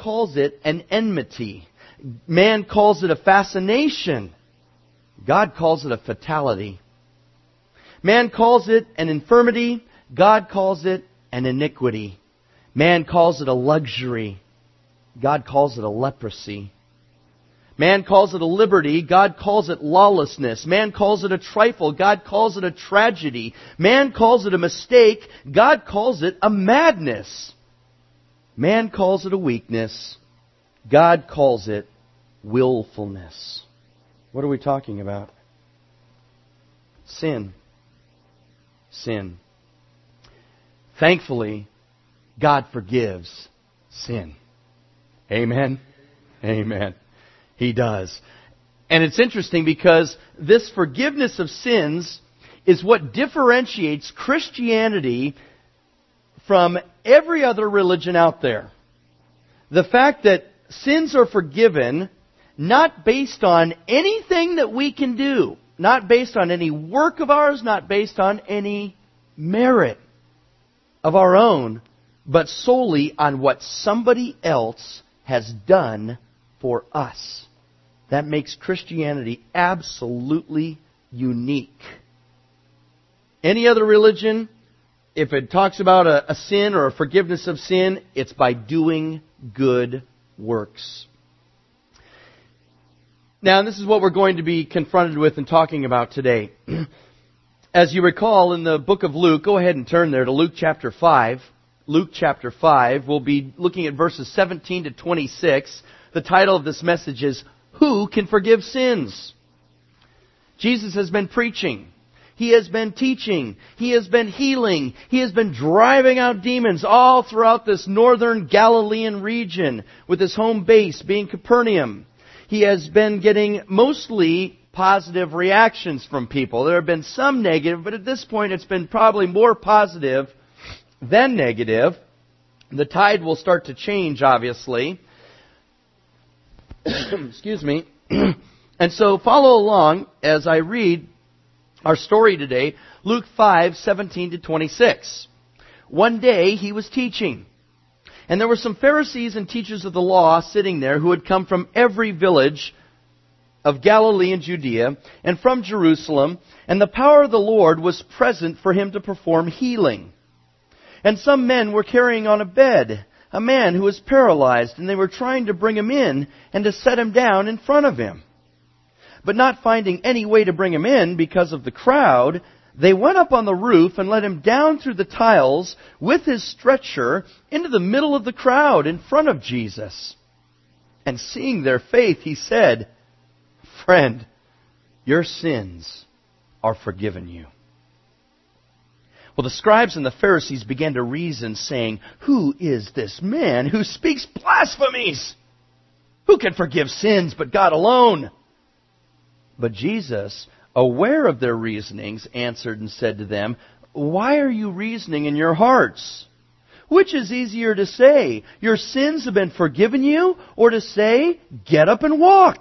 calls it an enmity. Man calls it a fascination. God calls it a fatality. Man calls it an infirmity. God calls it an iniquity. Man calls it a luxury. God calls it a leprosy. Man calls it a liberty. God calls it lawlessness. Man calls it a trifle. God calls it a tragedy. Man calls it a mistake. God calls it a madness. Man calls it a weakness. God calls it willfulness. What are we talking about? Sin. Sin. Thankfully, God forgives sin. Amen? Amen. He does. And it's interesting because this forgiveness of sins is what differentiates Christianity from every other religion out there. The fact that sins are forgiven not based on anything that we can do, not based on any work of ours, not based on any merit of our own, but solely on what somebody else has done for us. That makes Christianity absolutely unique. Any other religion, if it talks about a sin or a forgiveness of sin, it's by doing good works. Now, this is what we're going to be confronted with and talking about today. As you recall, in the book of Luke, go ahead and turn there to Luke chapter 5. Luke chapter 5, we'll be looking at verses 17 to 26. The title of this message is, Who Can Forgive Sins? Jesus has been preaching. He has been teaching. He has been healing. He has been driving out demons all throughout this northern Galilean region, with his home base being Capernaum. He has been getting mostly positive reactions from people. There have been some negative, but at this point it's been probably more positive than negative. The tide will start to change, obviously. Excuse me. And so follow along as I read our story today, Luke 5:17 to 26. One day he was teaching, and there were some Pharisees and teachers of the law sitting there who had come from every village of Galilee and Judea and from Jerusalem, and the power of the Lord was present for him to perform healing. And some men were carrying on a bed a man who was paralyzed, and they were trying to bring him in and to set him down in front of him. But not finding any way to bring him in because of the crowd, they went up on the roof and let him down through the tiles with his stretcher into the middle of the crowd in front of Jesus. And seeing their faith, he said, "Friend, your sins are forgiven you." Well, the scribes and the Pharisees began to reason, saying, "Who is this man who speaks blasphemies? Who can forgive sins but God alone?" But Jesus, aware of their reasonings, answered and said to them, "Why are you reasoning in your hearts? Which is easier to say, 'Your sins have been forgiven you,' or to say, 'Get up and walk'?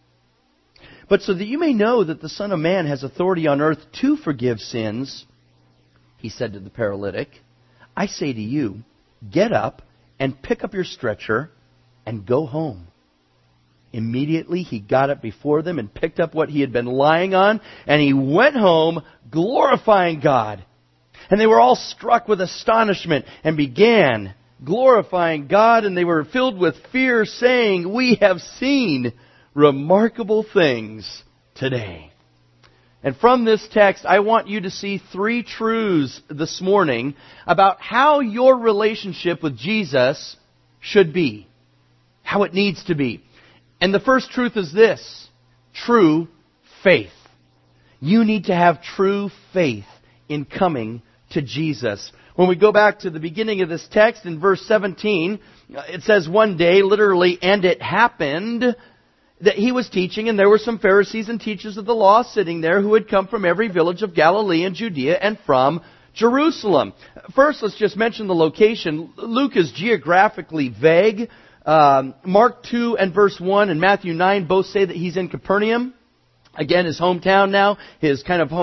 But so that you may know that the Son of Man has authority on earth to forgive sins," he said to the paralytic, "I say to you, get up and pick up your stretcher and go home." Immediately he got up before them and picked up what he had been lying on, and he went home glorifying God. And they were all struck with astonishment and began glorifying God, and they were filled with fear, saying, "We have seen remarkable things today." And from this text, I want you to see three truths this morning about how your relationship with Jesus should be, how it needs to be. And the first truth is this: true faith. You need to have true faith in coming to Jesus. When we go back to the beginning of this text in verse 17, it says one day, literally, "and it happened," that he was teaching, and there were some Pharisees and teachers of the law sitting there who had come from every village of Galilee and Judea and from Jerusalem. First, let's just mention the location. Luke is geographically vague. Mark 2 and verse 1 and Matthew 9 both say that he's in Capernaum. Again, his hometown now, his kind of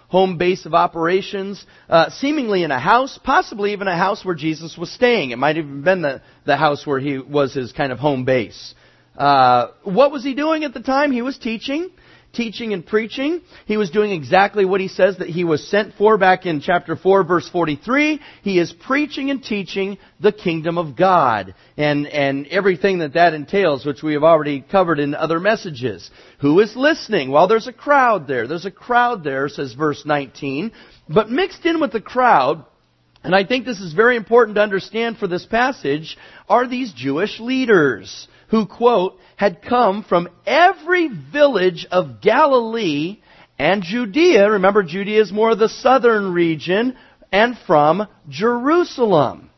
home base of operations, seemingly in a house, possibly even a house where Jesus was staying. It might have even been the house where he was his kind of home base. What was he doing at the time? He was teaching and preaching. He was doing exactly what he says that he was sent for back in chapter 4, verse 43. He is preaching and teaching the kingdom of God and everything that entails, which we have already covered in other messages. Who is listening? Well, there's a crowd there. There's a crowd there, says verse 19. But mixed in with the crowd, and I think this is very important to understand for this passage, are these Jewish leaders who, quote, had come from every village of Galilee and Judea. Remember, Judea is more the southern region, and from Jerusalem.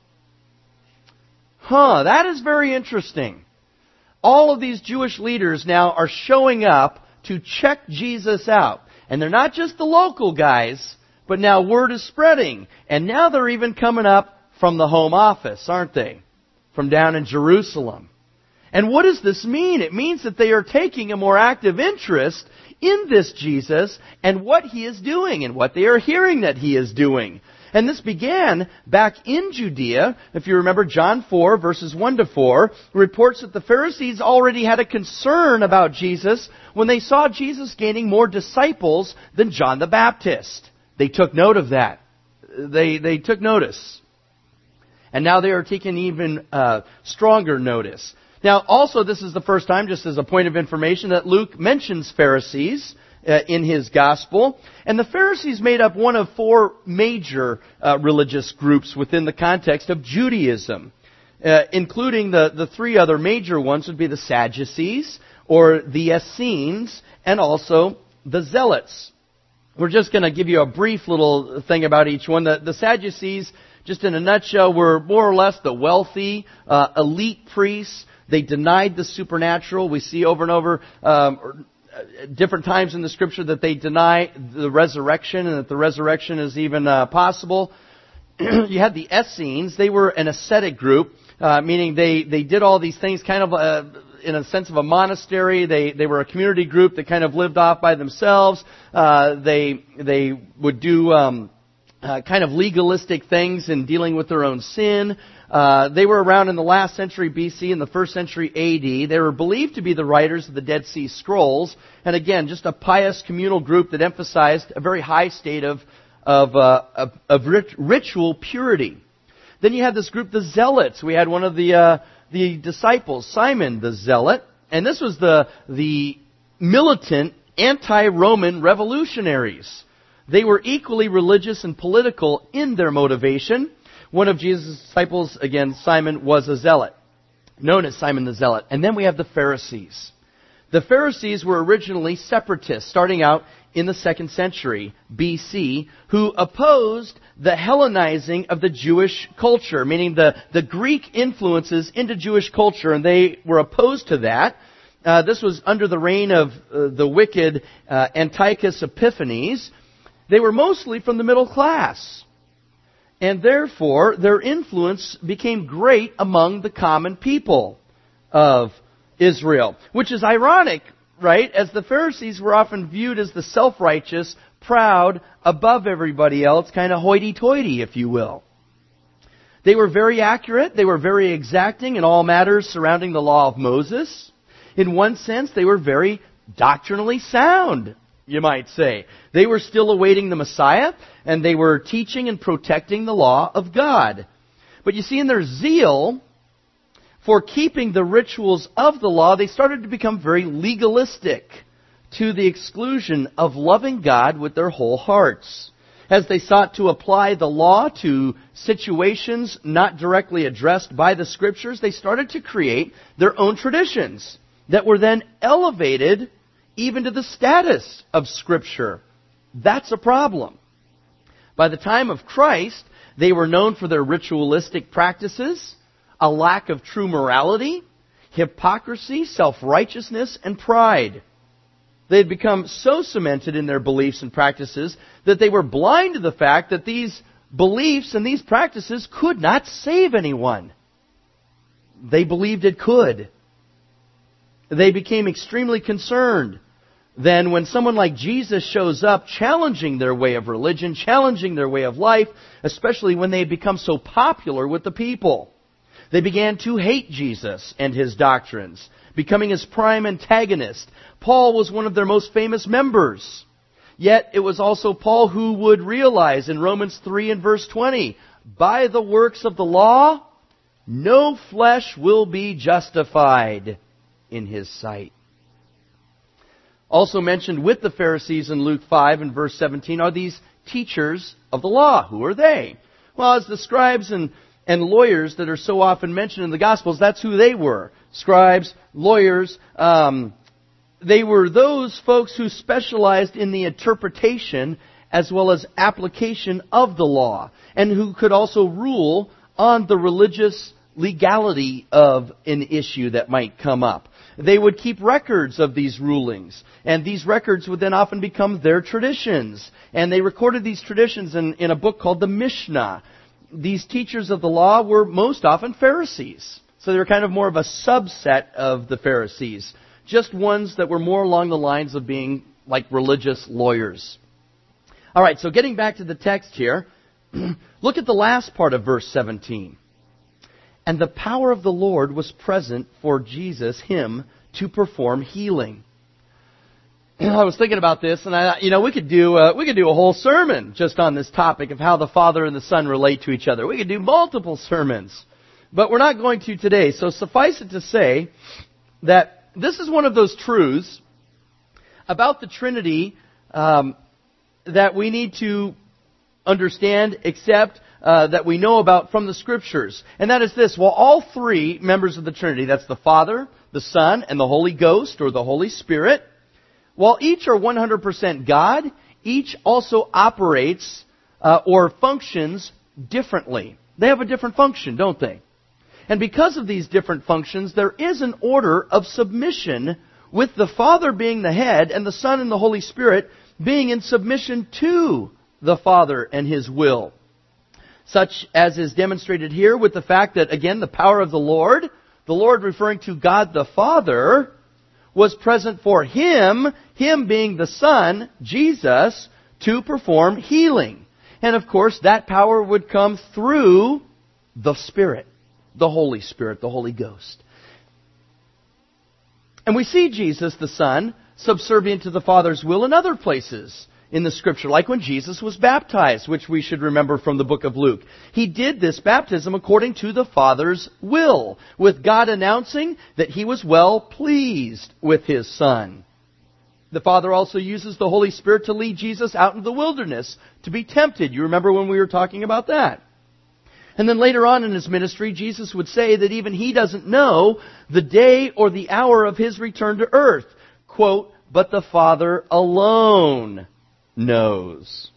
That is very interesting. All of these Jewish leaders now are showing up to check Jesus out. And they're not just the local guys, but now word is spreading. And now they're even coming up from the home office, aren't they? From down in Jerusalem. And what does this mean? It means that they are taking a more active interest in this Jesus and what He is doing and what they are hearing that He is doing. And this began back in Judea. If you remember, John 4, verses 1 to 4, reports that the Pharisees already had a concern about Jesus when they saw Jesus gaining more disciples than John the Baptist. They took note of that. They took notice. And now they are taking even stronger notice. Now, also, this is the first time, just as a point of information, that Luke mentions Pharisees in his gospel. And the Pharisees made up one of four major religious groups within the context of Judaism, including the three other major ones would be the Sadducees, or the Essenes, and also the Zealots. We're just going to give you a brief little thing about each one. The Sadducees, just in a nutshell, were more or less the wealthy, elite priests. They denied the supernatural. We see over and over different times in the Scripture that they deny the resurrection and that the resurrection is even possible. You had the Essenes. They were an ascetic group, meaning they did all these things kind of in a sense of a monastery. They were a community group that kind of lived off by themselves. They would do kind of legalistic things in dealing with their own sin. They were around in the last century BC and the first century AD. They were believed to be the writers of the Dead Sea Scrolls. And again, just a pious communal group that emphasized a very high state of ritual purity. Then you had this group, the Zealots. We had one of the disciples, Simon the Zealot. And this was the militant anti-Roman revolutionaries. They were equally religious and political in their motivation. One of Jesus' disciples, again, Simon, was a zealot, known as Simon the Zealot. And then we have the Pharisees. The Pharisees were originally separatists, starting out in the 2nd century BC, who opposed the Hellenizing of the Jewish culture, meaning the Greek influences into Jewish culture, and they were opposed to that. This was under the reign of the wicked Antiochus Epiphanes. They were mostly from the middle class. And therefore, their influence became great among the common people of Israel. Which is ironic, right? As the Pharisees were often viewed as the self-righteous, proud, above everybody else, kind of hoity-toity, if you will. They were very accurate. They were very exacting in all matters surrounding the law of Moses. In one sense, they were very doctrinally sound, you might say. They were still awaiting the Messiah, and they were teaching and protecting the law of God. But you see, in their zeal for keeping the rituals of the law, they started to become very legalistic to the exclusion of loving God with their whole hearts. As they sought to apply the law to situations not directly addressed by the Scriptures, they started to create their own traditions that were then elevated even to the status of Scripture. That's a problem. By the time of Christ, they were known for their ritualistic practices, a lack of true morality, hypocrisy, self-righteousness, and pride. They had become so cemented in their beliefs and practices that they were blind to the fact that these beliefs and these practices could not save anyone. They believed it could. They became extremely concerned then when someone like Jesus shows up challenging their way of religion, challenging their way of life, especially when they had become so popular with the people, they began to hate Jesus and his doctrines, becoming his prime antagonist. Paul was one of their most famous members. Yet it was also Paul who would realize in Romans 3 and verse 20, by the works of the law, no flesh will be justified in his sight. Also mentioned with the Pharisees in Luke 5 and verse 17 are these teachers of the law. Who are they? Well, as the scribes and lawyers that are so often mentioned in the Gospels, that's who they were. Scribes, lawyers, they were those folks who specialized in the interpretation as well as application of the law, and who could also rule on the religious legality of an issue that might come up. They would keep records of these rulings, and these records would then often become their traditions. And they recorded these traditions in a book called the Mishnah. These teachers of the law were most often Pharisees. So they were kind of more of a subset of the Pharisees. Just ones that were more along the lines of being like religious lawyers. All right, so getting back to the text here, look at the last part of verse 17. And the power of the Lord was present for Jesus, him, to perform healing. I was thinking about this, and we could do a whole sermon just on this topic of how the Father and the Son relate to each other. We could do multiple sermons, but we're not going to today. So suffice it to say that this is one of those truths about the Trinity that we need to understand, accept, that we know about from the Scriptures. And that is this: while all three members of the Trinity, that's the Father, the Son, and the Holy Ghost, or the Holy Spirit, while each are 100% God, each also operates or functions differently. They have a different function, don't they? And because of these different functions, there is an order of submission, with the Father being the head and the Son and the Holy Spirit being in submission to the Father and His will. Such as is demonstrated here with the fact that, again, the power of the Lord referring to God the Father, was present for Him being the Son, Jesus, to perform healing. And of course, that power would come through the Spirit, the Holy Spirit, the Holy Ghost. And we see Jesus, the Son, subservient to the Father's will in other places in the Scripture, like when Jesus was baptized, which we should remember from the book of Luke. He did this baptism according to the Father's will, with God announcing that He was well pleased with His Son. The Father also uses the Holy Spirit to lead Jesus out into the wilderness to be tempted. You remember when we were talking about that. And then later on in His ministry, Jesus would say that even He doesn't know the day or the hour of His return to earth. Quote, but the Father alone knows.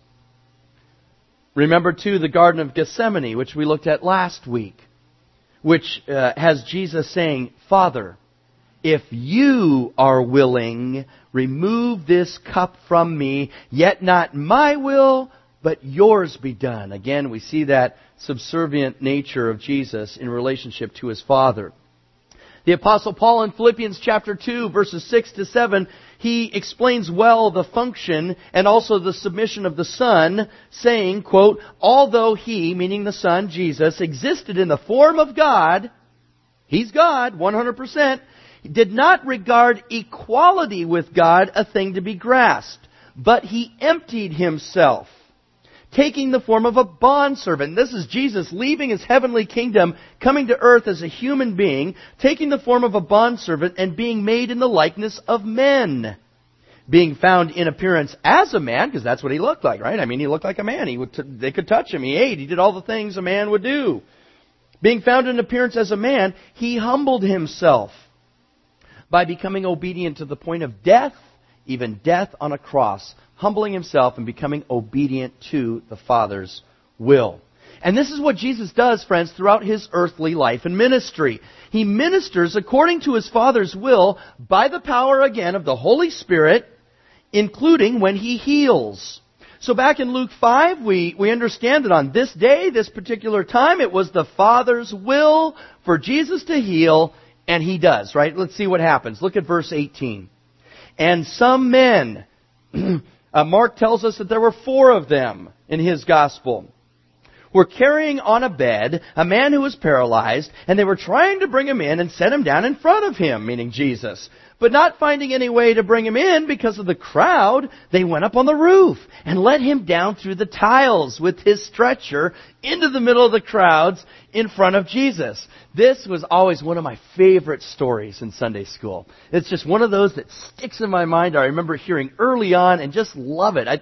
Remember too the Garden of Gethsemane, which we looked at last week, which has Jesus saying, Father, if You are willing, remove this cup from Me, yet not my will, but Yours be done. Again, we see that subservient nature of Jesus in relationship to His Father. The Apostle Paul in Philippians chapter 2, verses 6 to 7, he explains well the function and also the submission of the Son, saying, quote, although He, meaning the Son, Jesus, existed in the form of God, He's God, 100%, did not regard equality with God a thing to be grasped, but He emptied Himself, taking the form of a bondservant. This is Jesus leaving His heavenly kingdom, coming to earth as a human being, taking the form of a bondservant and being made in the likeness of men. Being found in appearance as a man, because that's what He looked like, right? I mean, He looked like a man. They could touch Him. He ate. He did all the things a man would do. Being found in appearance as a man, He humbled Himself by becoming obedient to the point of death, even death on a cross, humbling Himself and becoming obedient to the Father's will. And this is what Jesus does, friends, throughout His earthly life and ministry. He ministers according to His Father's will by the power, again, of the Holy Spirit, including when He heals. So back in Luke 5, we understand that on this day, this particular time, it was the Father's will for Jesus to heal, and He does, right? Let's see what happens. Look at verse 18. and some men. Mark tells us that there were 4 of them in his gospel. Were carrying on a bed a man who was paralyzed, and they were trying to bring him in and set him down in front of him, meaning Jesus. But not finding any way to bring him in because of the crowd, they went up on the roof and let him down through the tiles with his stretcher into the middle of the crowds in front of Jesus. This was always one of my favorite stories in Sunday school. It's just one of those that sticks in my mind. I remember hearing early on and just love it.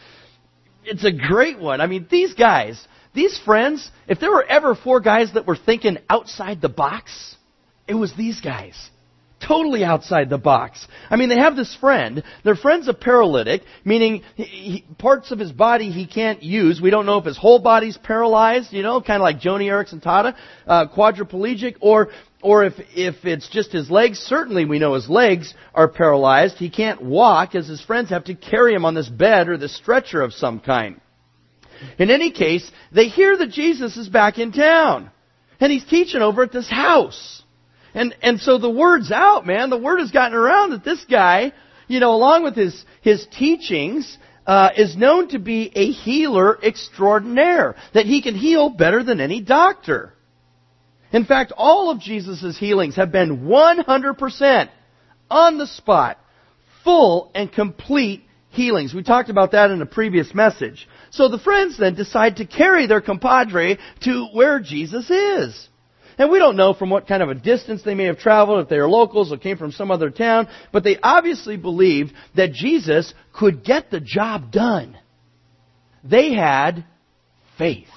It's a great one. I mean, these guys... These friends, if there were ever 4 guys that were thinking outside the box, it was these guys. Totally outside the box. I mean, they have this friend. Their friend's a paralytic, meaning parts of his body he can't use. We don't know if his whole body's paralyzed, kind of like Joni Eareckson Tada, quadriplegic, or if it's just his legs. Certainly we know his legs are paralyzed. He can't walk, as his friends have to carry him on this bed or this stretcher of some kind. In any case, they hear that Jesus is back in town. And he's teaching over at this house. And so the word's out, man. The word has gotten around that this guy, along with his teachings, is known to be a healer extraordinaire. That he can heal better than any doctor. In fact, all of Jesus' healings have been 100% on the spot. Full and complete healings. We talked about that in a previous message. So the friends then decide to carry their compadre to where Jesus is. And we don't know from what kind of a distance they may have traveled, if they are locals or came from some other town, but they obviously believed that Jesus could get the job done. They had faith.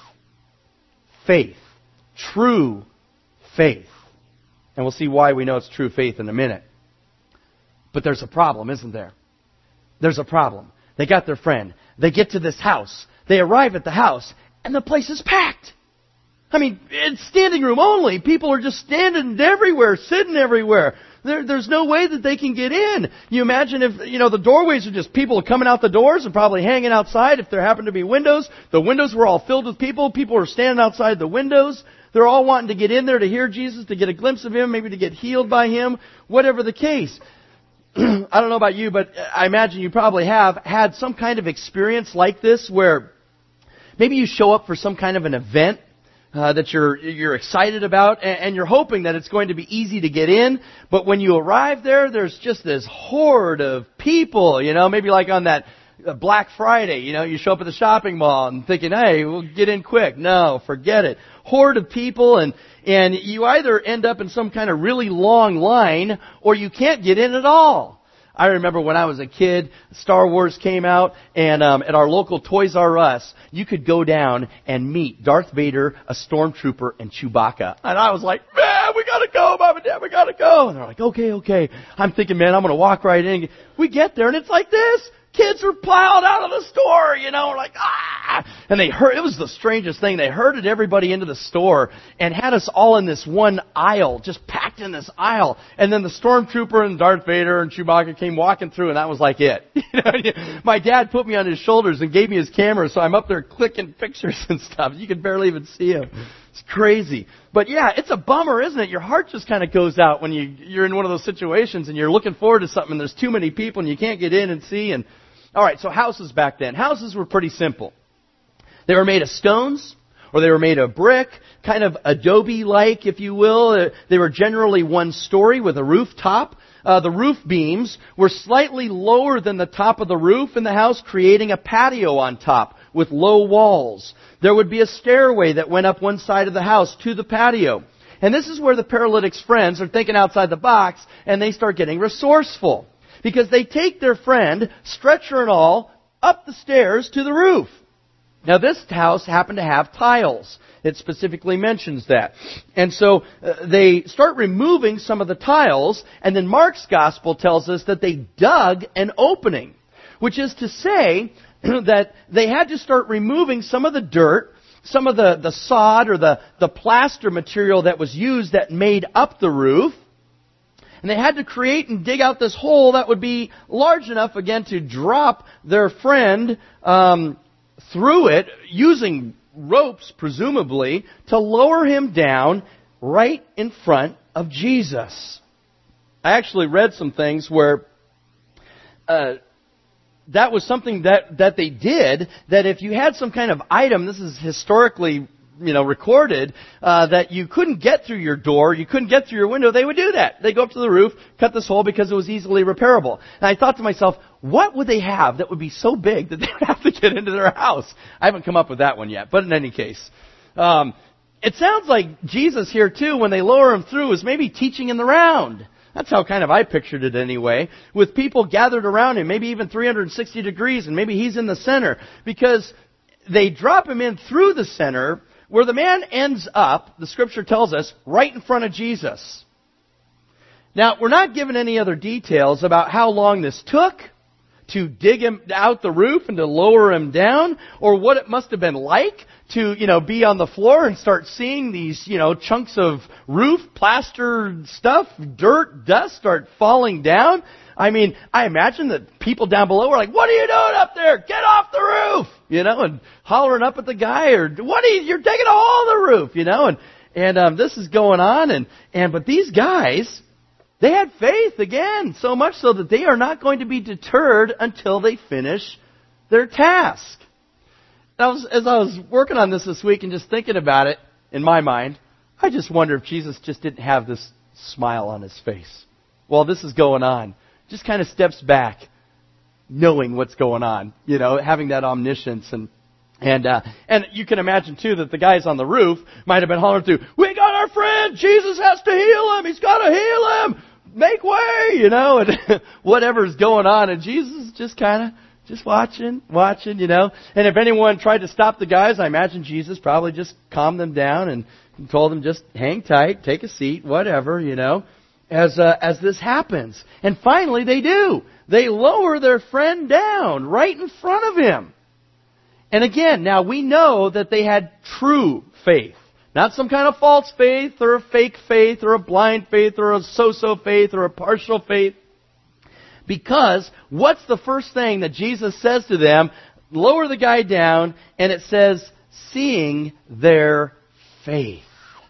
Faith. True faith. And we'll see why we know it's true faith in a minute. But there's a problem, isn't there? There's a problem. They got their friend. They get to this house. They arrive at the house, and the place is packed. I mean, it's standing room only. People are just standing everywhere, sitting everywhere. There's no way that they can get in. You imagine if, the doorways are just people coming out the doors and probably hanging outside. If there happen to be windows, the windows were all filled with people. People were standing outside the windows. They're all wanting to get in there to hear Jesus, to get a glimpse of Him, maybe to get healed by Him, whatever the case. I don't know about you, but I imagine you probably have had some kind of experience like this where maybe you show up for some kind of an event that you're excited about, and you're hoping that it's going to be easy to get in, but when you arrive there, there's just this horde of people, maybe like on that Black Friday, you show up at the shopping mall and thinking, hey, we'll get in quick. No, forget it. Horde of people, and you either end up in some kind of really long line, or you can't get in at all. I remember when I was a kid, Star Wars came out, and at our local Toys R Us, you could go down and meet Darth Vader, a stormtrooper, and Chewbacca. And I was like, man, we gotta go, Mom and Dad, we gotta go. And they're like, okay. I'm thinking, man, I'm gonna walk right in. We get there, and it's like this. Kids are piled out of the store, like, ah! And they it was the strangest thing. They herded everybody into the store and had us all in this one aisle, just packed in this aisle. And then the stormtrooper and Darth Vader and Chewbacca came walking through, and that was like it. My dad put me on his shoulders and gave me his camera, so I'm up there clicking pictures and stuff. You can barely even see him. It's crazy. But yeah, it's a bummer, isn't it? Your heart just kind of goes out when you're in one of those situations and you're looking forward to something and there's too many people and you can't get in and see. And all right, so houses back then. Houses were pretty simple. They were made of stones, or they were made of brick, kind of adobe-like, if you will. They were generally one story with a rooftop. The roof beams were slightly lower than the top of the roof in the house, creating a patio on top with low walls. There would be a stairway that went up one side of the house to the patio. And this is where the paralytic's friends are thinking outside the box, and they start getting resourceful. Because they take their friend, stretcher and all, up the stairs to the roof. Now this house happened to have tiles. It specifically mentions that. And so they start removing some of the tiles, and then Mark's gospel tells us that they dug an opening. Which is to say that they had to start removing some of the dirt, some of the sod or the plaster material that was used that made up the roof. And they had to create and dig out this hole that would be large enough, again, to drop their friend through it, using ropes, presumably, to lower him down right in front of Jesus. I actually read some things where that was something that they did, that if you had some kind of item, this is historically recorded, that you couldn't get through your door, you couldn't get through your window, they would do that. They'd go up to the roof, cut this hole because it was easily repairable. And I thought to myself, what would they have that would be so big that they would have to get into their house? I haven't come up with that one yet, but in any case. It sounds like Jesus here too, when they lower him through, is maybe teaching in the round. That's how kind of I pictured it anyway, with people gathered around him, maybe even 360 degrees, and maybe he's in the center, because they drop him in through the center, where the man ends up, the Scripture tells us, right in front of Jesus. Now, we're not given any other details about how long this took to dig him out the roof and to lower him down, or what it must have been like to, be on the floor and start seeing these, chunks of roof, plaster stuff, dirt, dust start falling down. I mean, I imagine that people down below were like, "What are you doing up there? Get off the roof!" And hollering up at the guy, or you're digging a hole in the roof, and this is going on, but these guys, they had faith again, so much so that they are not going to be deterred until they finish their task. As I was working on this week and just thinking about it in my mind, I just wonder if Jesus just didn't have this smile on his face while this is going on. Just kind of steps back, knowing what's going on, having that omniscience. And you can imagine too that the guys on the roof might have been hollering through, "We got our friend! Jesus has to heal him! He's got to heal him! Make way!" and whatever's going on. And Jesus is just kind of just watching, And if anyone tried to stop the guys, I imagine Jesus probably just calmed them down and told them just hang tight, take a seat, whatever, as this happens. And finally they do. They lower their friend down right in front of him. And again, now we know that they had true faith. Not some kind of false faith or a fake faith or a blind faith or a so-so faith or a partial faith. Because what's the first thing that Jesus says to them? Lower the guy down, and it says, seeing their faith.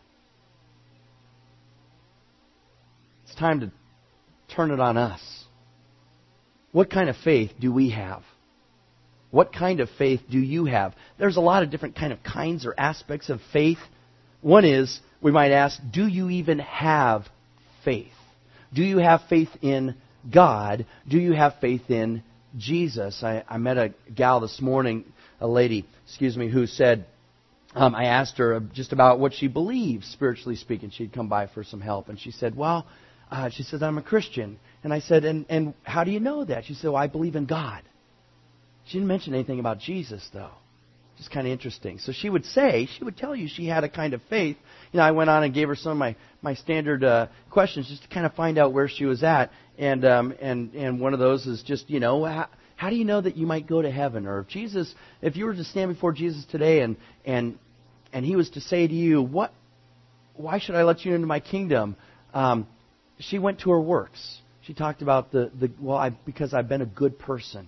It's time to turn it on us. What kind of faith do we have? What kind of faith do you have? There's a lot of different kinds or aspects of faith. One is, we might ask, do you even have faith? Do you have faith in God? Do you have faith in Jesus? I met a gal this morning, a lady, who said, I asked her just about what she believes, spiritually speaking. She'd come by for some help. And she said, she said, I'm a Christian. And I said, and how do you know that? She said, well, I believe in God. She didn't mention anything about Jesus, though. Just kind of interesting. So she would tell you she had a kind of faith. I went on and gave her some of my standard questions just to kind of find out where she was at. And one of those is just, how do you know that you might go to heaven? Or if you were to stand before Jesus today and he was to say to you, why should I let you into my kingdom? She went to her works. She talked about because I've been a good person.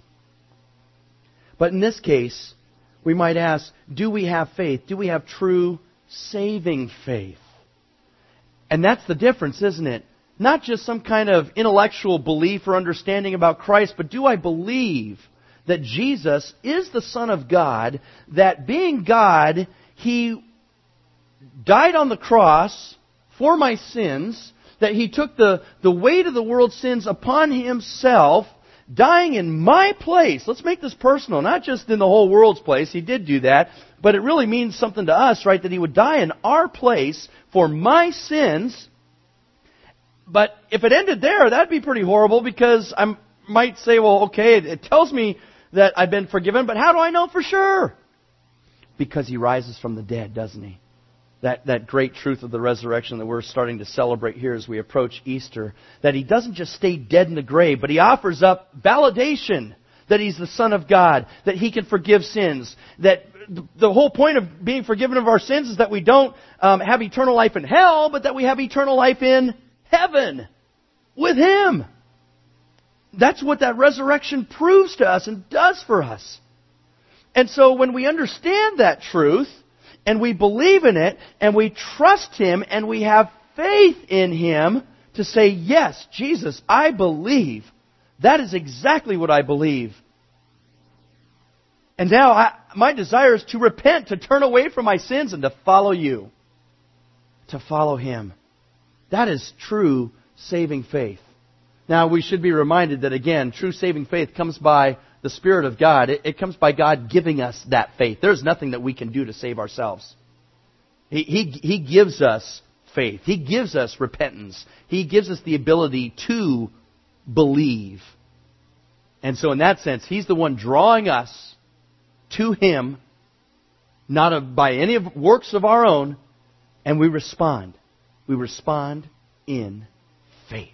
But in this case, we might ask, do we have faith? Do we have true saving faith? And that's the difference, isn't it? Not just some kind of intellectual belief or understanding about Christ, but do I believe that Jesus is the Son of God, that being God, He died on the cross for my sins, that He took the weight of the world's sins upon Himself, dying in my place. Let's make this personal, not just in the whole world's place. He did do that, but it really means something to us, right? That He would die in our place for my sins. But if it ended there, that'd be pretty horrible, because I might say, well, okay, it tells me that I've been forgiven, but how do I know for sure? Because He rises from the dead, doesn't He? That great truth of the resurrection that we're starting to celebrate here as we approach Easter. That He doesn't just stay dead in the grave, but He offers up validation that He's the Son of God, that He can forgive sins. That the whole point of being forgiven of our sins is that we don't have eternal life in hell, but that we have eternal life in heaven with Him. That's what that resurrection proves to us and does for us. And so when we understand that truth, and we believe in it, and we trust Him, and we have faith in Him to say, yes, Jesus, I believe That is exactly what I believe. And now my desire is to repent, to turn away from my sins and to follow you. To follow Him. That is true saving faith. Now we should be reminded that again, true saving faith comes by the Spirit of God. It comes by God giving us that faith. There's nothing that we can do to save ourselves. He gives us faith. He gives us repentance. He gives us the ability to believe. And so in that sense, He's the one drawing us to Him, not by any works of our own, and we respond. We respond in faith.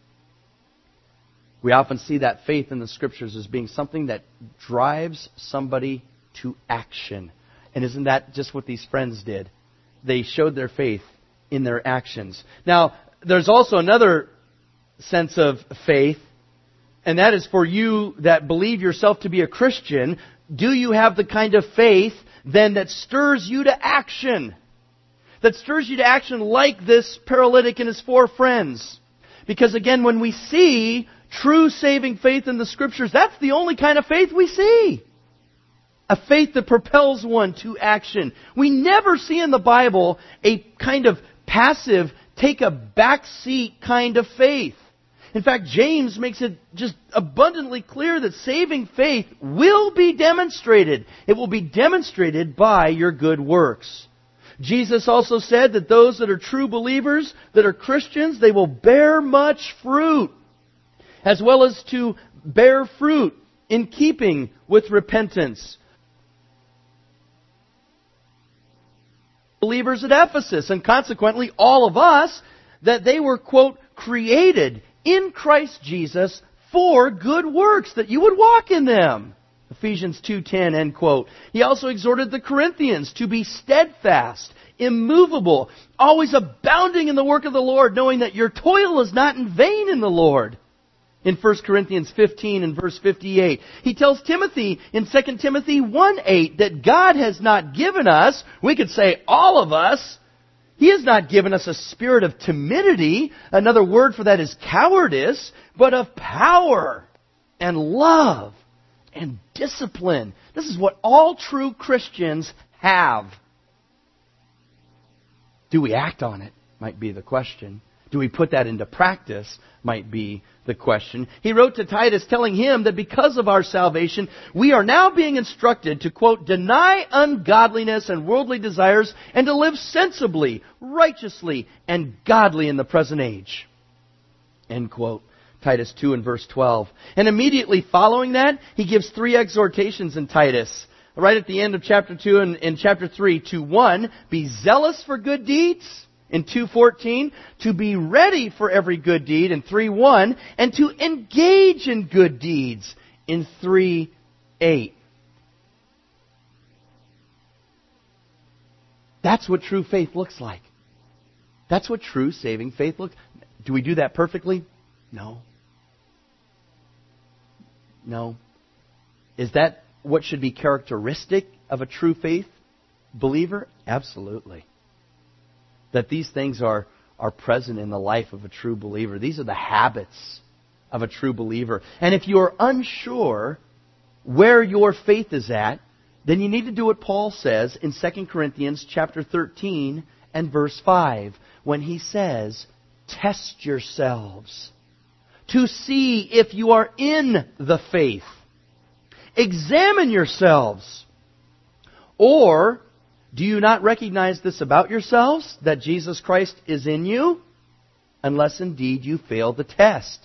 We often see that faith in the Scriptures as being something that drives somebody to action. And isn't that just what these friends did? They showed their faith in their actions. Now, there's also another sense of faith, and that is for you that believe yourself to be a Christian. Do you have the kind of faith then that stirs you to action? That stirs you to action like this paralytic and his 4 friends. Because again, when we see true saving faith in the Scriptures, that's the only kind of faith we see. A faith that propels one to action. We never see in the Bible a kind of passive, take a back seat kind of faith. In fact, James makes it just abundantly clear that saving faith will be demonstrated. It will be demonstrated by your good works. Jesus also said that those that are true believers, that are Christians, they will bear much fruit, as well as to bear fruit in keeping with repentance. Believers at Ephesus, and consequently all of us, that they were, quote, created in Christ Jesus for good works, that you would walk in them. Ephesians 2:10, end quote. He also exhorted the Corinthians to be steadfast, immovable, always abounding in the work of the Lord, knowing that your toil is not in vain in the Lord. In 1 Corinthians 15 and verse 58. He tells Timothy in 2 Timothy 1:8 that God has not given us, we could say all of us, He has not given us a spirit of timidity, another word for that is cowardice, but of power and love and discipline. This is what all true Christians have. Do we act on it? Might be the question. Do we put that into practice? Might be the question. He wrote to Titus telling him that because of our salvation, we are now being instructed to, quote, deny ungodliness and worldly desires and to live sensibly, righteously, and godly in the present age. End quote. Titus 2 and verse 12. And immediately following that, he gives 3 exhortations in Titus. Right at the end of chapter 2 and in chapter 3. To 1, be zealous for good deeds. In 2:14, to be ready for every good deed. In 3:1, and to engage in good deeds. In 3:8. That's what true faith looks like. That's what true saving faith looks like. Do we do that perfectly? No. No. Is that what should be characteristic of a true faith believer? Absolutely. That these things are present in the life of a true believer. These are the habits of a true believer. And if you are unsure where your faith is at, then you need to do what Paul says in 2 Corinthians chapter 13 and verse 5, when he says, test yourselves to see if you are in the faith. Examine yourselves. Or, do you not recognize this about yourselves, that Jesus Christ is in you, unless indeed you fail the test?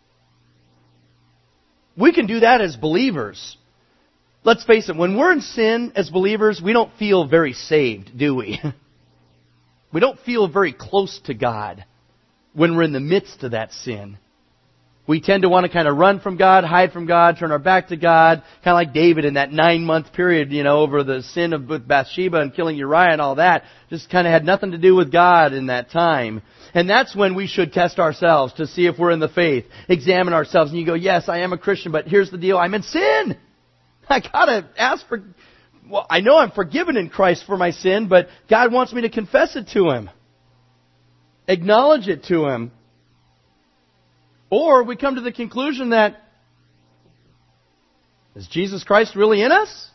We can do that as believers. Let's face it, when we're in sin as believers, we don't feel very saved, do we? We don't feel very close to God when we're in the midst of that sin. We tend to want to kind of run from God, hide from God, turn our back to God. Kind of like David in that 9-month period, over the sin of Bathsheba and killing Uriah and all that. Just kind of had nothing to do with God in that time. And that's when we should test ourselves to see if we're in the faith. Examine ourselves and you go, yes, I am a Christian, but here's the deal. I'm in sin. I gotta ask for, I know I'm forgiven in Christ for my sin, but God wants me to confess it to Him. Acknowledge it to Him. Or we come to the conclusion that Is Jesus Christ really in us?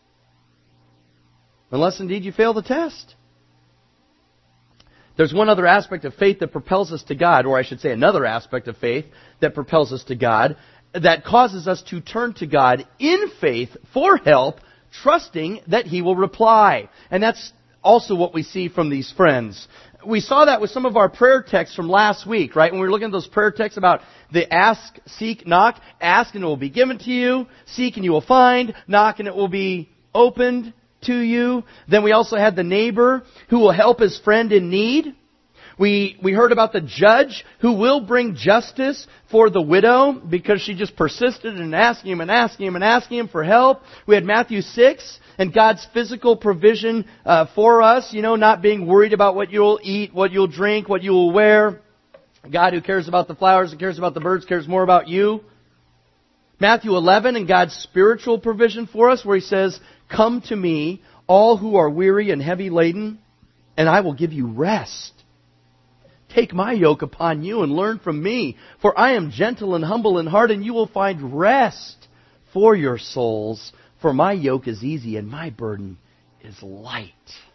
Unless indeed you fail the test. There's one other aspect of faith that propels us to God, or I should say another aspect of faith that propels us to God, that causes us to turn to God in faith for help, trusting that He will reply. And that's also what we see from these friends. We saw that with some of our prayer texts from last week, right? When we were looking at those prayer texts about the ask, seek, knock. Ask and it will be given to you. Seek and you will find. Knock and it will be opened to you. Then we also had the neighbor who will help his friend in need. We heard about the judge who will bring justice for the widow because she just persisted in asking him and asking him and asking him for help. We had Matthew 6 and God's physical provision for us, not being worried about what you'll eat, what you'll drink, what you will wear. God who cares about the flowers and cares about the birds cares more about you. Matthew 11 and God's spiritual provision for us where He says, "Come to me, all who are weary and heavy laden, and I will give you rest. Take my yoke upon you and learn from me, for I am gentle and humble in heart, and you will find rest for your souls. For my yoke is easy and my burden is light."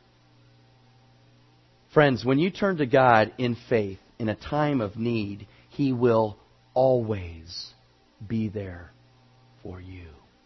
Friends, when you turn to God in faith in a time of need, He will always be there for you.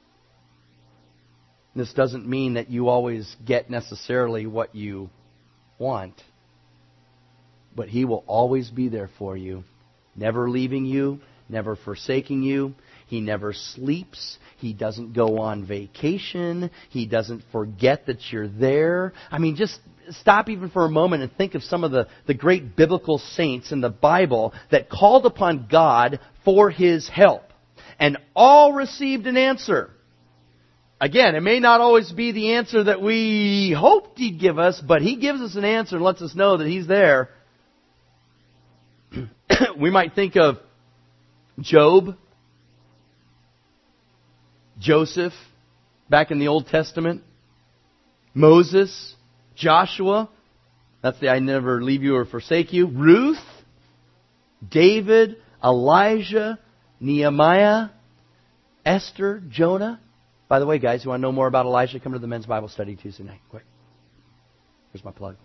This doesn't mean that you always get necessarily what you want. But He will always be there for you, never leaving you, never forsaking you. He never sleeps. He doesn't go on vacation. He doesn't forget that you're there. I mean, just stop even for a moment and think of some of the great biblical saints in the Bible that called upon God for His help. And all received an answer. Again, it may not always be the answer that we hoped He'd give us, but He gives us an answer and lets us know that He's there. We might think of Job, Joseph, back in the Old Testament, Moses, Joshua, that's the I never leave you or forsake you, Ruth, David, Elijah, Nehemiah, Esther, Jonah. By the way, guys, you want to know more about Elijah? Come to the men's Bible study Tuesday night. Quick. Here's my plug.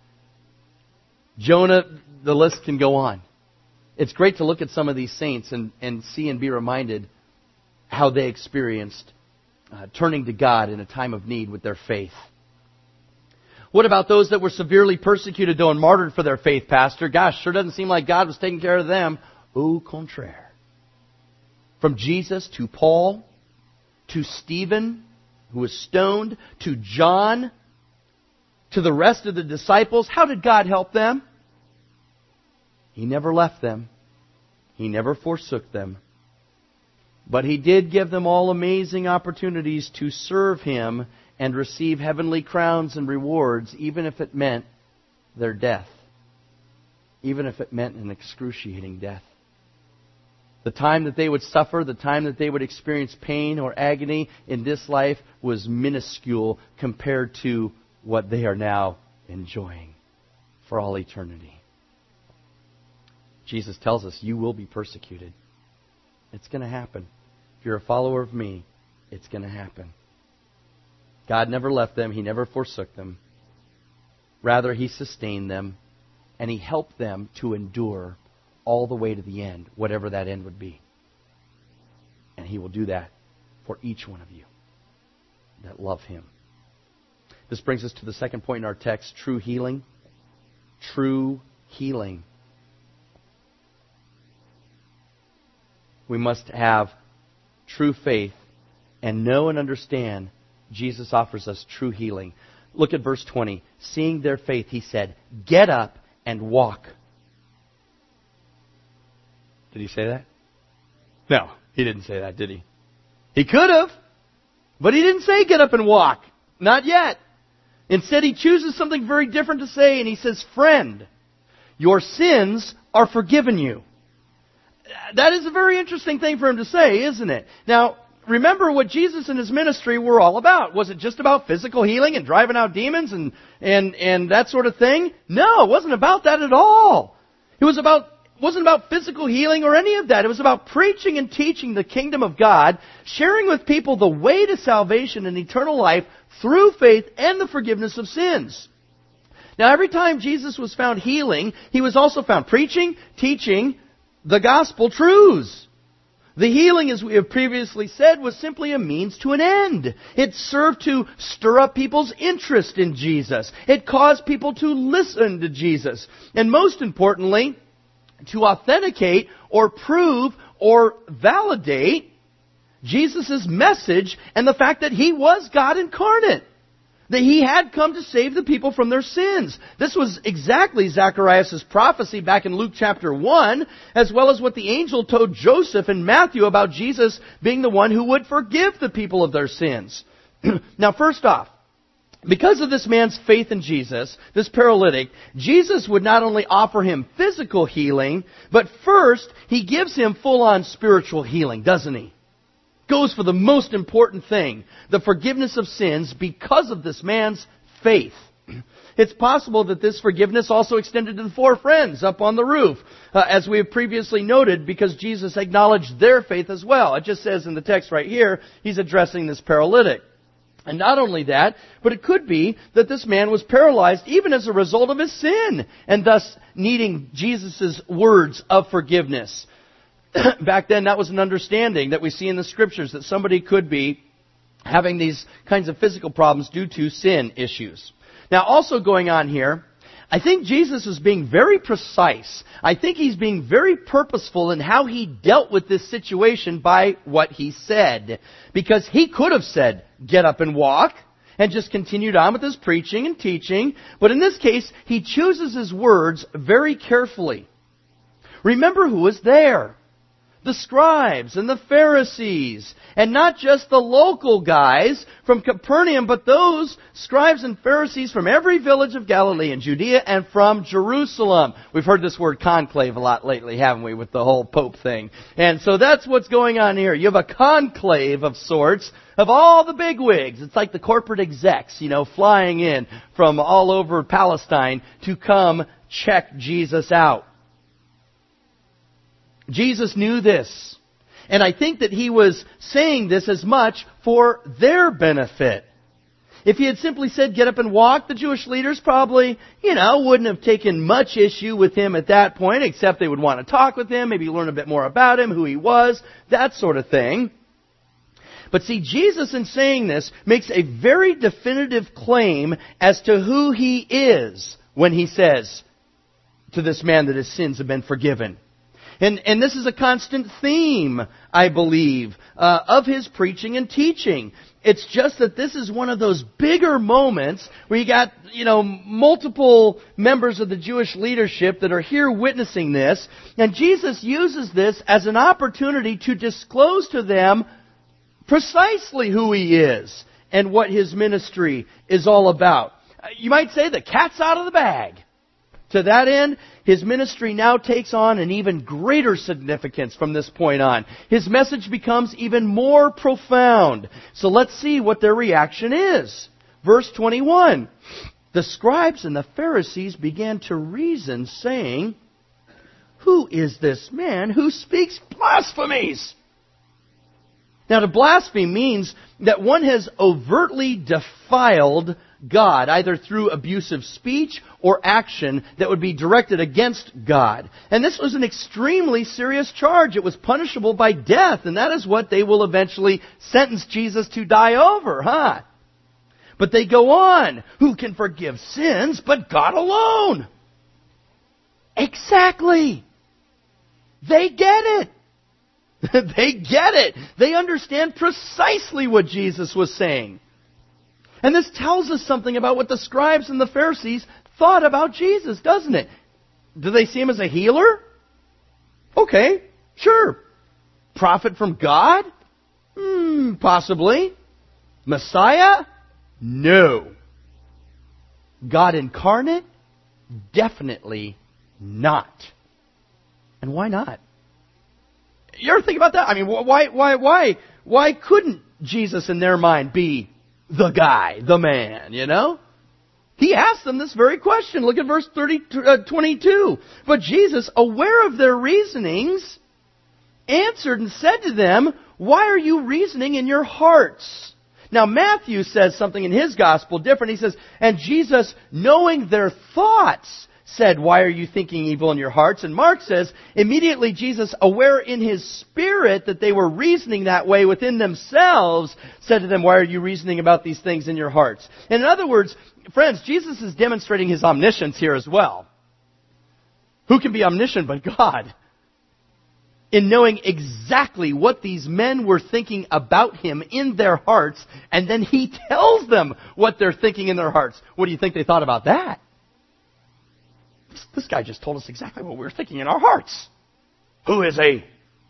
Jonah, the list can go on. It's great to look at some of these saints and see and be reminded how they experienced turning to God in a time of need with their faith. What about those that were severely persecuted, though, and martyred for their faith, Pastor? Gosh, sure doesn't seem like God was taking care of them. Au contraire. From Jesus to Paul, to Stephen, who was stoned, to John, to the rest of the disciples, how did God help them? He never left them. He never forsook them. But He did give them all amazing opportunities to serve Him and receive heavenly crowns and rewards, even if it meant their death. Even if it meant an excruciating death. The time that they would suffer, the time that they would experience pain or agony in this life was minuscule compared to what they are now enjoying for all eternity. Jesus tells us, you will be persecuted. It's going to happen. If you're a follower of me, it's going to happen. God never left them. He never forsook them. Rather, He sustained them, and He helped them to endure all the way to the end, whatever that end would be. And He will do that for each one of you that love Him. This brings us to the second point in our text, true healing. True healing. We must have true faith and know and understand Jesus offers us true healing. Look at verse 20. Seeing their faith, He said, "Get up and walk." Did He say that? No, He didn't say that, did He? He could have, but He didn't say get up and walk. Not yet. Instead, He chooses something very different to say, and He says, "Friend, your sins are forgiven you." That is a very interesting thing for Him to say, isn't it? Now, remember what Jesus and His ministry were all about. Was it just about physical healing and driving out demons and that sort of thing? No, it wasn't about that at all. It was about wasn't about physical healing or any of that. It was about preaching and teaching the kingdom of God, sharing with people the way to salvation and eternal life through faith and the forgiveness of sins. Now, every time Jesus was found healing, He was also found preaching, teaching the gospel truths. The healing, as we have previously said, was simply a means to an end. It served to stir up people's interest in Jesus. It caused people to listen to Jesus. And most importantly, to authenticate or prove or validate Jesus' message and the fact that He was God incarnate. That He had come to save the people from their sins. This was exactly Zacharias' prophecy back in Luke chapter 1, as well as what the angel told Joseph in Matthew about Jesus being the one who would forgive the people of their sins. Now, first off, because of this man's faith in Jesus, this paralytic, Jesus would not only offer him physical healing, but first, He gives him full-on spiritual healing, doesn't He? Goes for the most important thing, the forgiveness of sins, because of this man's faith. It's possible that this forgiveness also extended to the 4 friends up on the roof, as we have previously noted, because Jesus acknowledged their faith as well. It just says in the text right here, He's addressing this paralytic. And not only that, but it could be that this man was paralyzed even as a result of his sin, and thus needing Jesus' words of forgiveness. Back then, that was an understanding that we see in the Scriptures, that somebody could be having these kinds of physical problems due to sin issues. Now, also going on here, I think Jesus is being very precise. I think He's being very purposeful in how He dealt with this situation by what He said. Because He could have said, get up and walk, and just continued on with His preaching and teaching. But in this case, He chooses His words very carefully. Remember who was there. The scribes and the Pharisees, and not just the local guys from Capernaum, but those scribes and Pharisees from every village of Galilee and Judea and from Jerusalem. We've heard this word conclave a lot lately, haven't we, with the whole Pope thing. And so that's what's going on here. You have a conclave of sorts of all the bigwigs. It's like the corporate execs, flying in from all over Palestine to come check Jesus out. Jesus knew this. And I think that He was saying this as much for their benefit. If He had simply said, get up and walk, the Jewish leaders probably, wouldn't have taken much issue with Him at that point, except they would want to talk with Him, maybe learn a bit more about Him, who He was, that sort of thing. But see, Jesus in saying this makes a very definitive claim as to who He is when He says to this man that his sins have been forgiven. And this is a constant theme, I believe, of His preaching and teaching. It's just that this is one of those bigger moments where you got, multiple members of the Jewish leadership that are here witnessing this. And Jesus uses this as an opportunity to disclose to them precisely who He is and what His ministry is all about. You might say the cat's out of the bag. To that end, His ministry now takes on an even greater significance from this point on. His message becomes even more profound. So let's see what their reaction is. Verse 21. The scribes and the Pharisees began to reason, saying, who is this man who speaks blasphemies? Now, to blaspheme means that one has overtly defiled God, either through abusive speech or action that would be directed against God. And this was an extremely serious charge. It was punishable by death, and that is what they will eventually sentence Jesus to die over, But they go on. Who can forgive sins but God alone? Exactly. They get it. They get it. They understand precisely what Jesus was saying. And this tells us something about what the scribes and the Pharisees thought about Jesus, doesn't it? Do they see Him as a healer? Okay, sure. Prophet from God? Possibly. Messiah? No. God incarnate? Definitely not. And why not? You ever think about that? I mean, why couldn't Jesus in their mind be the guy, the man, He asked them this very question. Look at verse 22. But Jesus, aware of their reasonings, answered and said to them, why are you reasoning in your hearts? Now Matthew says something in his gospel different. He says, and Jesus, knowing their thoughts, said, why are you thinking evil in your hearts? And Mark says, immediately Jesus, aware in his spirit that they were reasoning that way within themselves, said to them, why are you reasoning about these things in your hearts? And in other words, friends, Jesus is demonstrating his omniscience here as well. Who can be omniscient but God? In knowing exactly what these men were thinking about him in their hearts, and then he tells them what they're thinking in their hearts. What do you think they thought about that? This guy just told us exactly what we were thinking in our hearts. Who is he?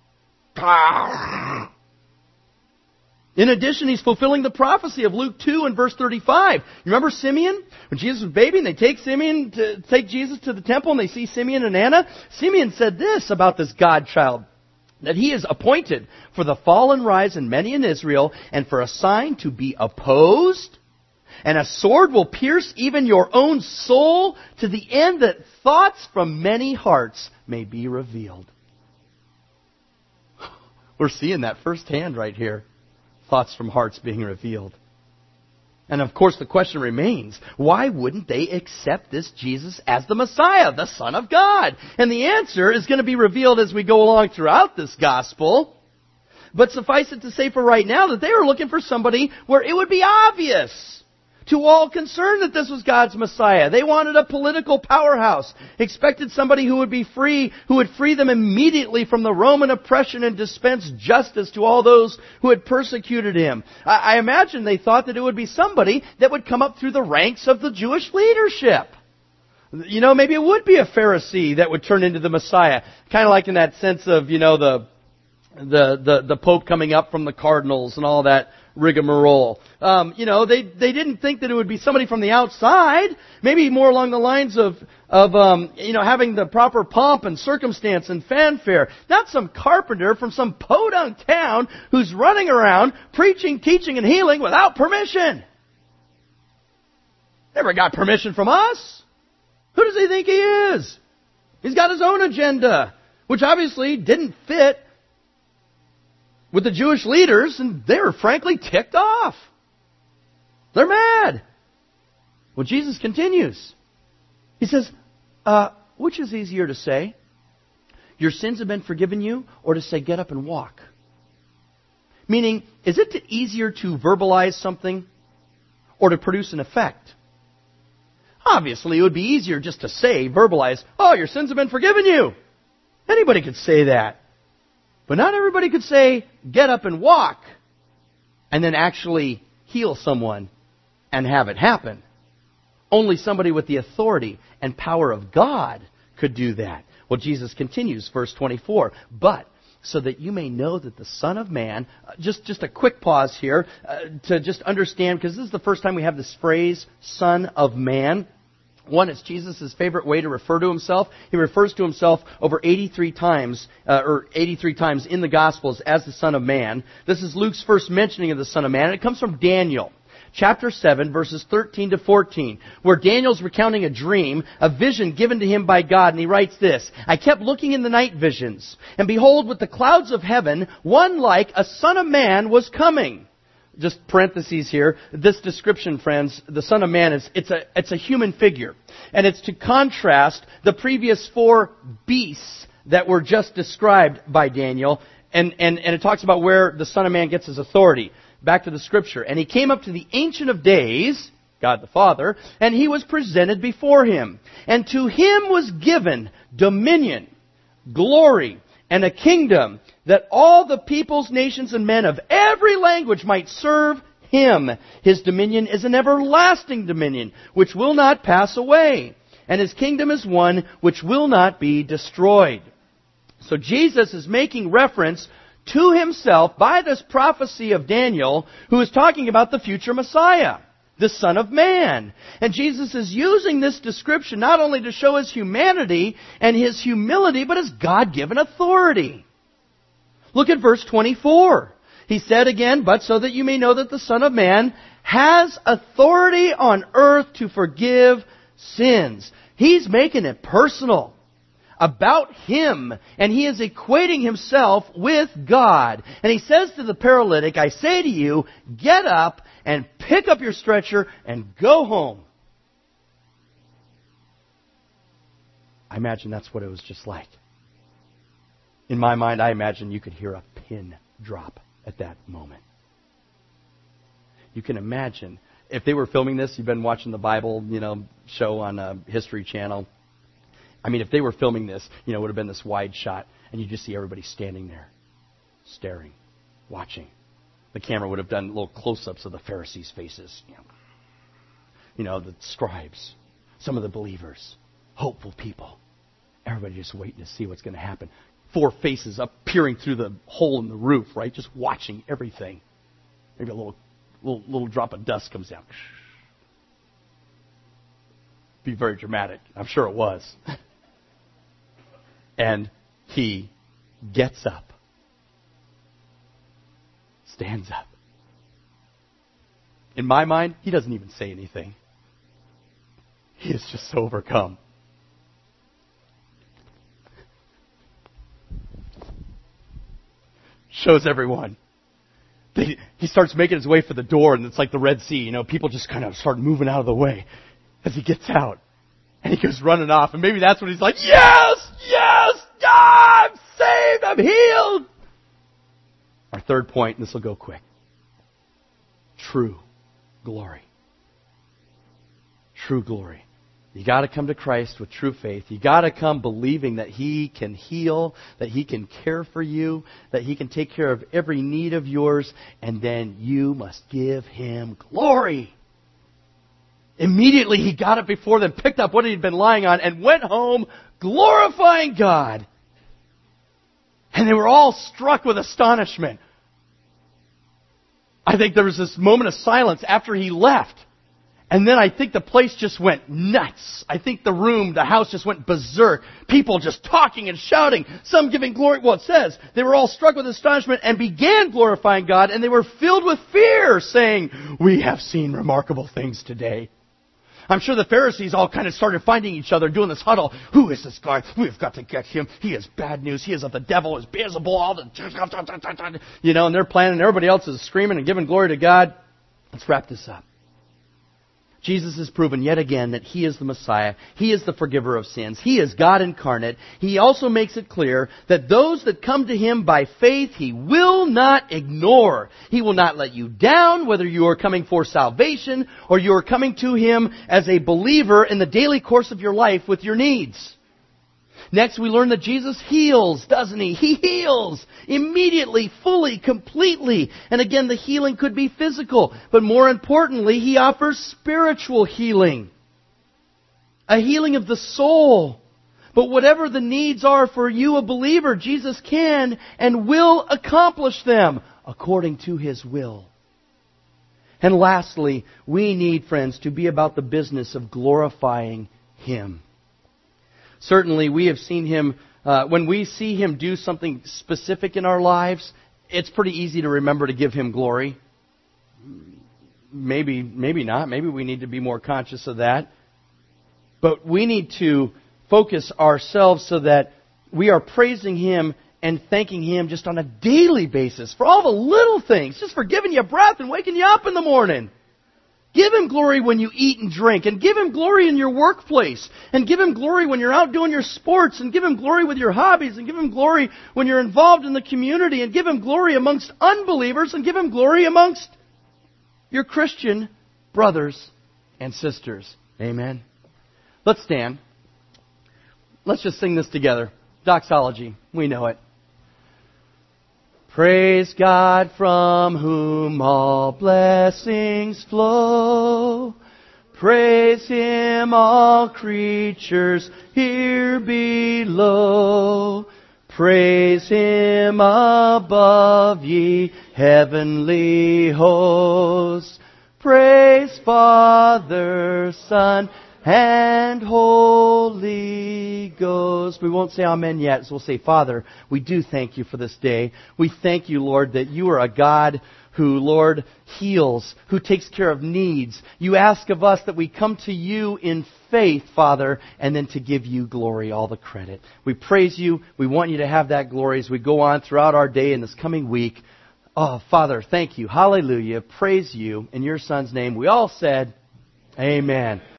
In addition, he's fulfilling the prophecy of Luke 2 and verse 35. You remember Simeon? When Jesus was a baby and they take Jesus to the temple and they see Simeon and Anna. Simeon said this about this God child, that he is appointed for the fall and rise in many in Israel, and for a sign to be opposed, and a sword will pierce even your own soul, to the end that thoughts from many hearts may be revealed. We're seeing that firsthand right here. Thoughts from hearts being revealed. And of course the question remains, why wouldn't they accept this Jesus as the Messiah, the Son of God? And the answer is going to be revealed as we go along throughout this gospel. But suffice it to say for right now that they were looking for somebody where it would be obvious to all concerned that this was God's Messiah. They wanted a political powerhouse, expected somebody who would be free, who would free them immediately from the Roman oppression and dispense justice to all those who had persecuted him. I imagine they thought that it would be somebody that would come up through the ranks of the Jewish leadership. You know, maybe it would be a Pharisee that would turn into the Messiah. Kind of like in that sense of, you know, the Pope coming up from the cardinals and all that rigmarole. You know, they didn't think that it would be somebody from the outside. Maybe more along the lines of you know, having the proper pomp and circumstance and fanfare. Not some carpenter from some podunk town who's running around preaching, teaching, and healing without permission. Never got permission from us. Who does he think he is? He's got his own agenda, which obviously didn't fit with the Jewish leaders, and they were frankly ticked off. They're mad. Well, Jesus continues. He says, which is easier to say? Your sins have been forgiven you, or to say, get up and walk? Meaning, is it easier to verbalize something or to produce an effect? Obviously, it would be easier just to say, verbalize, oh, your sins have been forgiven you. Anybody could say that. But not everybody could say, get up and walk, and then actually heal someone and have it happen. Only somebody with the authority and power of God could do that. Well, Jesus continues, verse 24, but so that you may know that the Son of Man, just a quick pause here to just understand, because this is the first time we have this phrase, Son of Man. One, it's Jesus' favorite way to refer to himself. He refers to himself over 83 times in the Gospels as the Son of Man. This is Luke's first mentioning of the Son of Man, and it comes from Daniel, chapter 7, verses 13 to 14, where Daniel's recounting a dream, a vision given to him by God, and he writes this, I kept looking in the night visions, and behold, with the clouds of heaven, one like a Son of Man was coming. Just parentheses here, this description, friends, the Son of Man, it's a human figure. And it's to contrast the previous four beasts that were just described by Daniel. And it talks about where the Son of Man gets his authority. Back to the Scripture. And he came up to the Ancient of Days, God the Father, and he was presented before him. And to him was given dominion, glory, and a kingdom, that all the peoples, nations, and men of every language might serve him. His dominion is an everlasting dominion, which will not pass away. And his kingdom is one which will not be destroyed. So Jesus is making reference to himself by this prophecy of Daniel, who is talking about the future Messiah, the Son of Man. And Jesus is using this description not only to show his humanity and his humility, but his God-given authority. Look at verse 24. He said again, but so that you may know that the Son of Man has authority on earth to forgive sins. He's making it personal about Him, and He is equating Himself with God. And He says to the paralytic, I say to you, get up and pick up your stretcher and go home. I imagine that's what it was just like. In my mind, I imagine you could hear a pin drop at that moment. You can imagine, if they were filming this, you've been watching the Bible, show on History Channel. I mean, if they were filming this, it would have been this wide shot, and you just see everybody standing there, staring, watching. The camera would have done little close-ups of the Pharisees' faces. The scribes, some of the believers, hopeful people. Everybody just waiting to see what's going to happen. 4 faces up peering through the hole in the roof, right? Just watching everything. Maybe a little drop of dust comes down. Be very dramatic. I'm sure it was. And He gets up. Stands up. In my mind, He doesn't even say anything. He is just so overcome. Shows everyone. He starts making his way for the door, and it's like the Red Sea. People just kind of start moving out of the way as He gets out. And He goes running off, and maybe that's when He's like, yes, I'm saved, I'm healed. Our third point, and this will go quick. True glory. True glory. You got to come to Christ with true faith. You got to come believing that He can heal, that He can care for you, that He can take care of every need of yours, and then you must give Him glory. Immediately He got up before them, picked up what He had been lying on, and went home glorifying God. And they were all struck with astonishment. I think there was this moment of silence after He left. And then I think the place just went nuts. I think the house just went berserk. People just talking and shouting. Some giving glory. Well, it says they were all struck with astonishment and began glorifying God. And they were filled with fear, saying, we have seen remarkable things today. I'm sure the Pharisees all kind of started finding each other, doing this huddle. Who is this guy? We've got to get him. He is bad news. He is of the devil. He's Beelzebul. And they're planning. Everybody else is screaming and giving glory to God. Let's wrap this up. Jesus has proven yet again that He is the Messiah. He is the forgiver of sins. He is God incarnate. He also makes it clear that those that come to Him by faith, He will not ignore. He will not let you down, whether you are coming for salvation or you are coming to Him as a believer in the daily course of your life with your needs. Next, we learn that Jesus heals, doesn't He? He heals immediately, fully, completely. And again, the healing could be physical. But more importantly, He offers spiritual healing. A healing of the soul. But whatever the needs are for you, a believer, Jesus can and will accomplish them according to His will. And lastly, we need, friends, to be about the business of glorifying Him. Certainly, we have seen Him, when we see Him do something specific in our lives, it's pretty easy to remember to give Him glory. Maybe not. Maybe we need to be more conscious of that. But we need to focus ourselves so that we are praising Him and thanking Him just on a daily basis for all the little things, just for giving you breath and waking you up in the morning. Give Him glory when you eat and drink, and give Him glory in your workplace, and give Him glory when you're out doing your sports, and give Him glory with your hobbies, and give Him glory when you're involved in the community, and give Him glory amongst unbelievers, and give Him glory amongst your Christian brothers and sisters. Amen. Let's stand. Let's just sing this together. Doxology. We know it. Praise God from whom all blessings flow. Praise Him, all creatures here below. Praise Him above, ye heavenly hosts. Praise Father, Son, and Holy Ghost. We won't say amen yet, so we'll say, Father, we do thank you for this day. We thank you, Lord, that you are a God who, Lord, heals, who takes care of needs. You ask of us that we come to you in faith, Father, and then to give you glory, all the credit. We praise you. We want you to have that glory as we go on throughout our day in this coming week. Oh, Father, thank you. Hallelujah. Praise you. In your Son's name, we all said, amen.